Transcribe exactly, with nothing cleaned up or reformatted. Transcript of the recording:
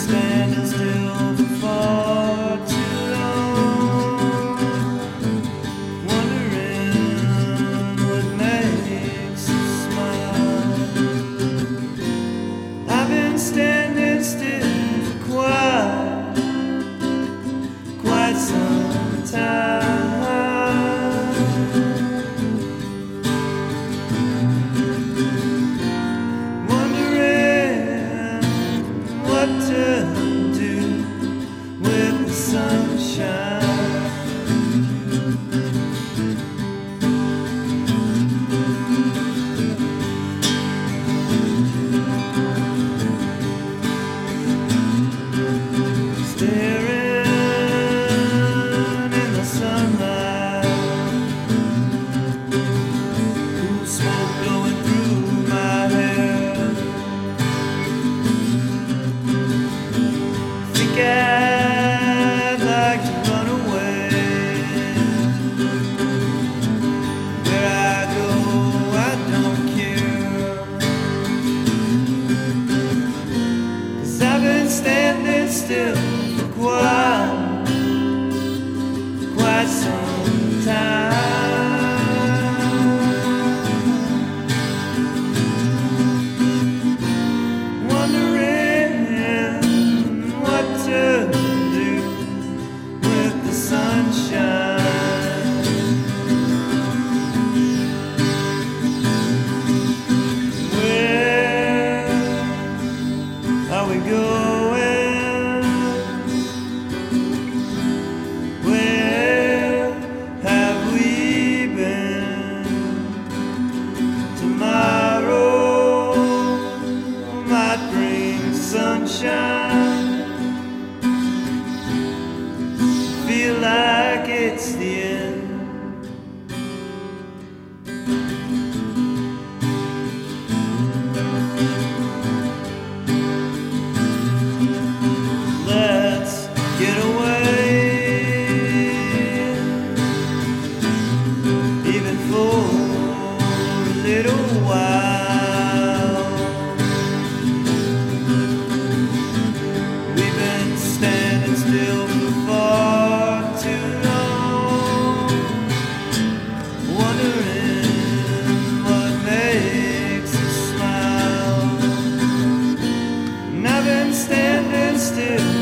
standing still for far too long, wondering what makes us smile. I've been standing still for quite, quite some time. To do with the sunshine. Staring in the sunlight, cool smoke blowing through my hair. I'd like to run away. Where I go, I don't care. 'Cause I've been standing still for quite, quite some time. Are we going? Where have we been? Tomorrow might bring sunshine. Feel like it's the end. Get away, even for a little while. We've been standing still for far too long, wondering what makes us smile. And I've been standing still